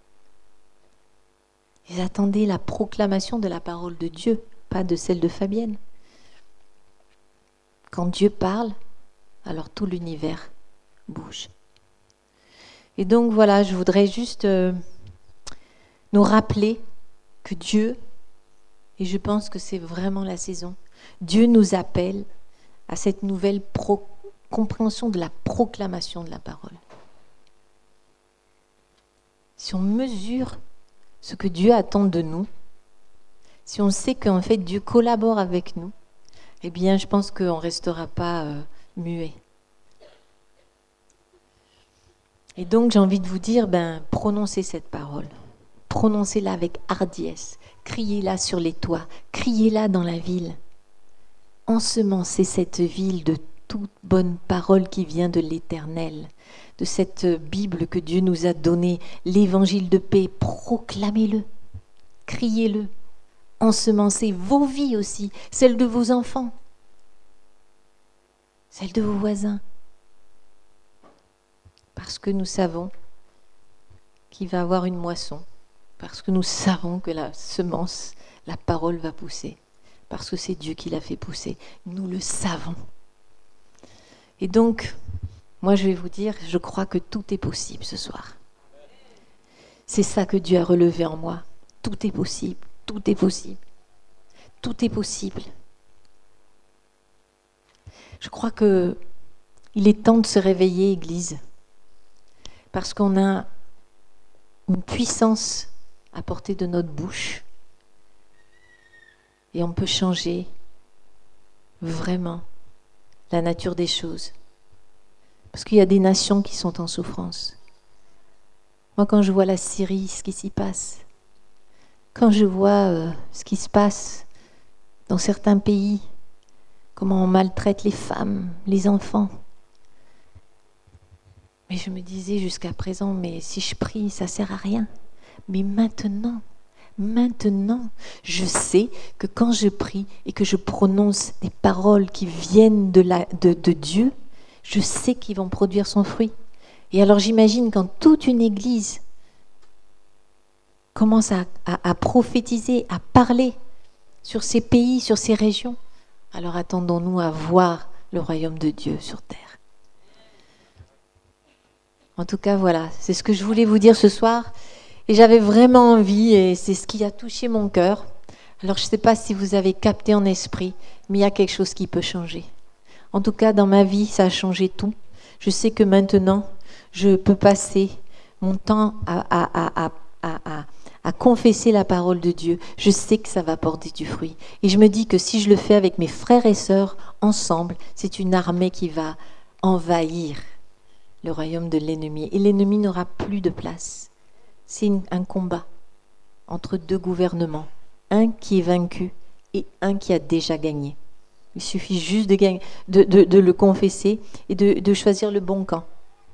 Ils attendaient la proclamation de la parole de Dieu, pas de celle de Fabienne. Quand Dieu parle, alors tout l'univers bouge. Et donc voilà, je voudrais juste nous rappeler que Dieu, et je pense que c'est vraiment la saison, Dieu nous appelle à cette nouvelle compréhension de la proclamation de la parole. Si on mesure ce que Dieu attend de nous, si on sait qu'en fait Dieu collabore avec nous, eh bien je pense qu'on ne restera pas muet. Et donc j'ai envie de vous dire, prononcez cette parole. Prononcez-la avec hardiesse. Criez-la sur les toits. Criez-la dans la ville. Ensemencez cette ville de toute bonne parole qui vient de l'Éternel, de cette Bible que Dieu nous a donnée, l'évangile de paix. Proclamez-le. Criez-le. Ensemencez vos vies aussi, celles de vos enfants, celles de vos voisins. Parce que nous savons qu'il va y avoir une moisson. Parce que nous savons que la semence, la parole va pousser. Parce que c'est Dieu qui l'a fait pousser. Nous le savons. Et donc, moi je vais vous dire, je crois que tout est possible ce soir. C'est ça que Dieu a relevé en moi. Tout est possible. Tout est possible. Tout est possible. Je crois que il est temps de se réveiller, Église. Parce qu'on a une puissance à portée de notre bouche. Et on peut changer vraiment la nature des choses. Parce qu'il y a des nations qui sont en souffrance. Moi, quand je vois la Syrie, ce qui s'y passe, quand je vois ce qui se passe dans certains pays, comment on maltraite les femmes, les enfants, Mais je me disais jusqu'à présent, mais si je prie, ça ne sert à rien. Mais maintenant, je sais que quand je prie et que je prononce des paroles qui viennent de Dieu, je sais qu'ils vont produire son fruit. Et alors j'imagine quand toute une église commence à prophétiser, à parler sur ces pays, sur ces régions, alors attendons-nous à voir le royaume de Dieu sur terre. En tout cas, voilà, c'est ce que je voulais vous dire ce soir. Et j'avais vraiment envie, et c'est ce qui a touché mon cœur. Alors je ne sais pas si vous avez capté en esprit, mais il y a quelque chose qui peut changer. En tout cas, dans ma vie, ça a changé tout. Je sais que maintenant, je peux passer mon temps à confesser la parole de Dieu. Je sais que ça va porter du fruit. Et je me dis que si je le fais avec mes frères et sœurs, ensemble, c'est une armée qui va envahir le royaume de l'ennemi. Et l'ennemi n'aura plus de place. C'est un combat entre deux gouvernements. Un qui est vaincu et un qui a déjà gagné. Il suffit juste de le confesser et de choisir le bon camp.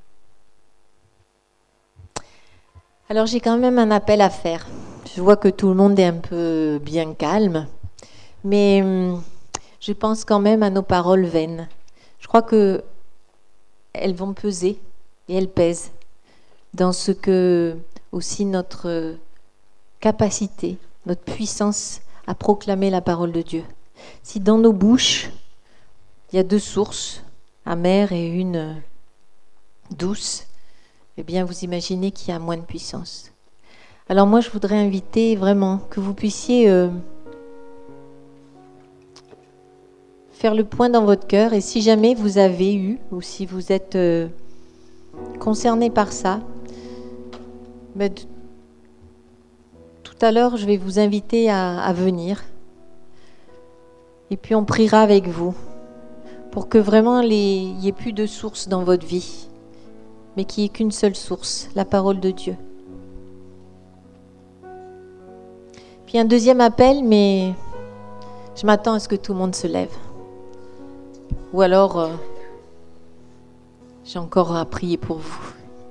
Alors j'ai quand même un appel à faire. Je vois que tout le monde est un peu bien calme, mais je pense quand même à nos paroles vaines. Je crois qu'elles vont peser et elles pèsent dans ce que aussi notre capacité, notre puissance à proclamer la parole de Dieu. Si dans nos bouches, il y a deux sources, amères et une douce, eh bien vous imaginez qu'il y a moins de puissance. Alors moi je voudrais inviter vraiment que vous puissiez faire le point dans votre cœur, et si jamais vous avez eu, ou si vous êtes concerné par ça, ben, tout à l'heure je vais vous inviter à venir. Et puis on priera avec vous pour que vraiment il n'y ait plus de source dans votre vie, mais qu'il n'y ait qu'une seule source, la parole de Dieu. Puis un deuxième appel, mais je m'attends à ce que tout le monde se lève. Ou alors, j'ai encore à prier pour vous.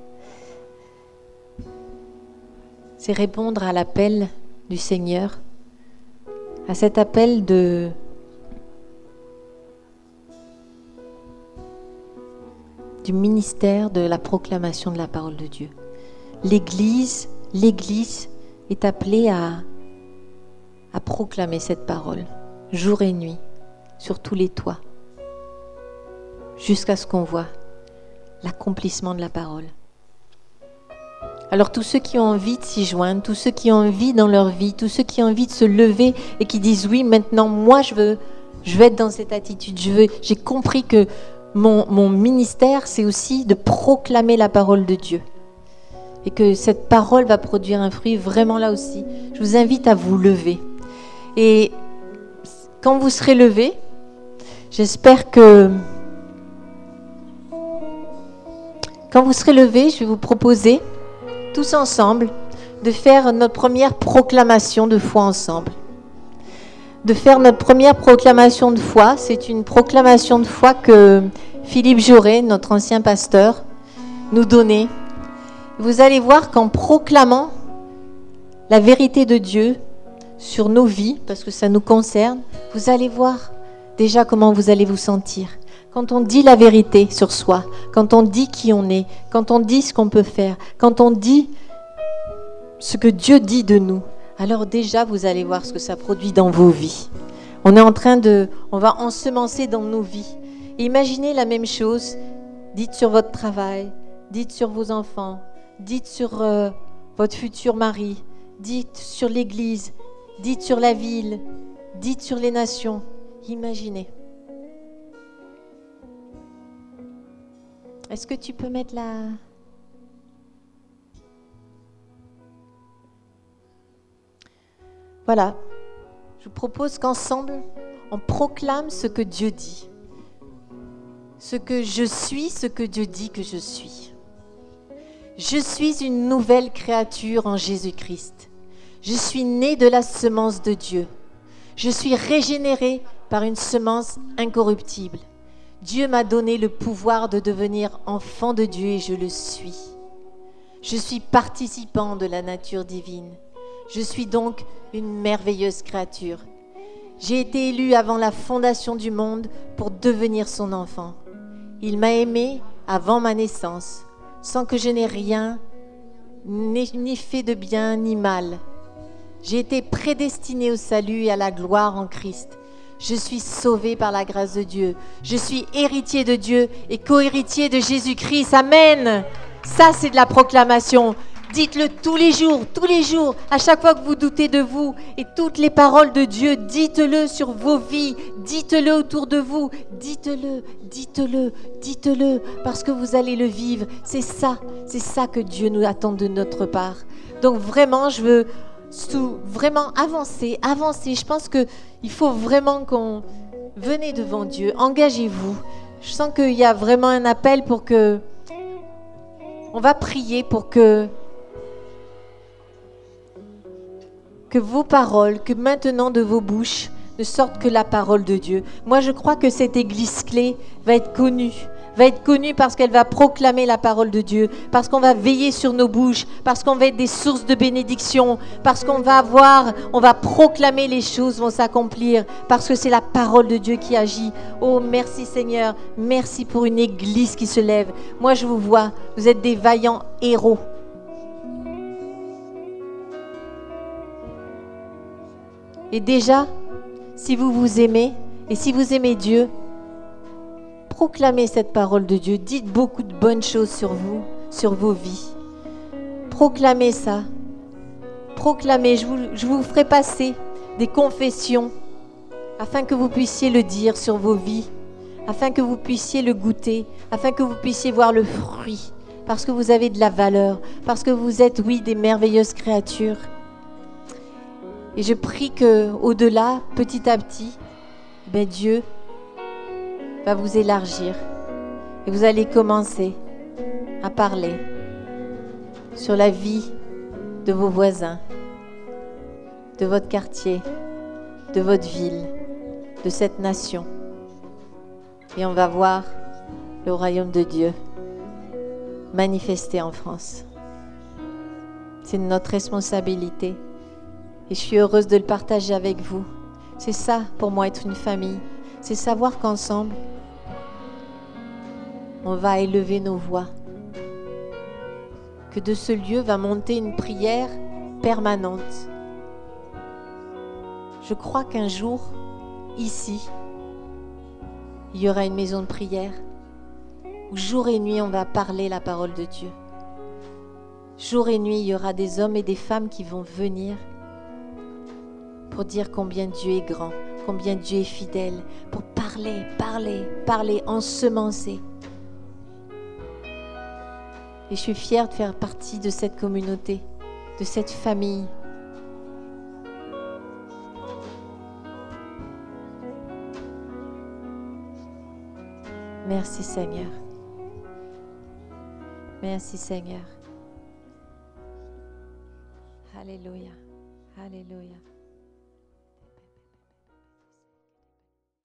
C'est répondre à l'appel du Seigneur, à cet appel du ministère de la proclamation de la parole de Dieu. L'Église est appelée à proclamer cette parole, jour et nuit, sur tous les toits, jusqu'à ce qu'on voit l'accomplissement de la parole. Alors tous ceux qui ont envie de s'y joindre, tous ceux qui ont envie dans leur vie, tous ceux qui ont envie de se lever et qui disent oui, maintenant moi je veux être dans cette attitude, j'ai compris que mon ministère, c'est aussi de proclamer la parole de Dieu. Et que cette parole va produire un fruit vraiment là aussi. Je vous invite à vous lever. Et quand vous serez levé, j'espère que... Quand vous serez levé, je vais vous proposer, tous ensemble, de faire notre première proclamation de foi ensemble. De faire notre première proclamation de foi. C'est une proclamation de foi que Philippe Jaurès, notre ancien pasteur, nous donnait. Vous allez voir qu'en proclamant la vérité de Dieu sur nos vies, parce que ça nous concerne, vous allez voir déjà comment vous allez vous sentir. Quand on dit la vérité sur soi, quand on dit qui on est, quand on dit ce qu'on peut faire, quand on dit ce que Dieu dit de nous, alors déjà vous allez voir ce que ça produit dans vos vies. On va ensemencer dans nos vies. Et imaginez la même chose, dites sur votre travail, dites sur vos enfants, dites sur votre futur mari, dites sur l'église, dites sur la ville, dites sur les nations. Imaginez. Est-ce que tu peux mettre la... Voilà. Je vous propose qu'ensemble, on proclame ce que Dieu dit. Ce que je suis, ce que Dieu dit que je suis. Je suis une nouvelle créature en Jésus-Christ. Je suis né de la semence de Dieu. Je suis régénéré par une semence incorruptible. Dieu m'a donné le pouvoir de devenir enfant de Dieu et je le suis. Je suis participant de la nature divine. Je suis donc une merveilleuse créature. J'ai été élu avant la fondation du monde pour devenir son enfant. Il m'a aimé avant ma naissance, sans que je n'ai rien, ni fait de bien ni mal. J'ai été prédestiné au salut et à la gloire en Christ. Je suis sauvé par la grâce de Dieu. Je suis héritier de Dieu et co-héritier de Jésus-Christ. Amen. Ça, c'est de la proclamation. Dites-le tous les jours, à chaque fois que vous doutez de vous. Et toutes les paroles de Dieu, dites-le sur vos vies. Dites-le autour de vous. Dites-le, dites-le, dites-le, parce que vous allez le vivre. C'est ça que Dieu nous attend de notre part. Donc vraiment, je veux vraiment avancer. Je pense qu'il faut vraiment qu'on venez devant Dieu. Engagez-vous. Je sens qu'il y a vraiment un appel pour que... On va prier pour que vos paroles, que maintenant de vos bouches ne sortent que la parole de Dieu. Moi, je crois que cette église clé va être connue parce qu'elle va proclamer la parole de Dieu, parce qu'on va veiller sur nos bouches, parce qu'on va être des sources de bénédiction, parce on va proclamer les choses vont s'accomplir, parce que c'est la parole de Dieu qui agit. Oh, merci Seigneur, merci pour une église qui se lève. Moi, je vous vois, vous êtes des vaillants héros. Et déjà, si vous vous aimez, et si vous aimez Dieu, proclamez cette parole de Dieu. Dites beaucoup de bonnes choses sur vous, sur vos vies. Proclamez ça. Proclamez. Je vous ferai passer des confessions afin que vous puissiez le dire sur vos vies, afin que vous puissiez le goûter, afin que vous puissiez voir le fruit, parce que vous avez de la valeur, parce que vous êtes, oui, des merveilleuses créatures. Et je prie qu'au-delà, petit à petit, Dieu va vous élargir. Et vous allez commencer à parler sur la vie de vos voisins, de votre quartier, de votre ville, de cette nation. Et on va voir le royaume de Dieu manifesté en France. C'est notre responsabilité. Et je suis heureuse de le partager avec vous. C'est ça, pour moi, être une famille. C'est savoir qu'ensemble, on va élever nos voix. Que de ce lieu va monter une prière permanente. Je crois qu'un jour, ici, il y aura une maison de prière où jour et nuit, on va parler la parole de Dieu. Jour et nuit, il y aura des hommes et des femmes qui vont venir pour dire combien Dieu est grand, combien Dieu est fidèle, pour parler, ensemencer. Et je suis fière de faire partie de cette communauté, de cette famille. Merci Seigneur. Merci Seigneur. Alléluia. Alléluia.